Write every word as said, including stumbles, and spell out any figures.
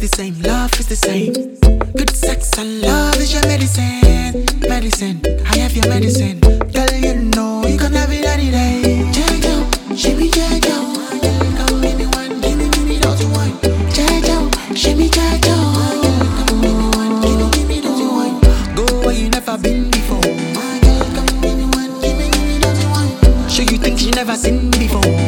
the same, love is the same. Good sex and love is your medicine. Medicine, I have your medicine. Girl, you know you can have it any day. Jajo, shimmy jajo. Come give me one, give me, give me those you want. Jajo, shimmy jajo. Come give me one, give me, give me those you want. Go where you never been before. My girl, come give me one, give me, give me those you want. Show you things you never seen before.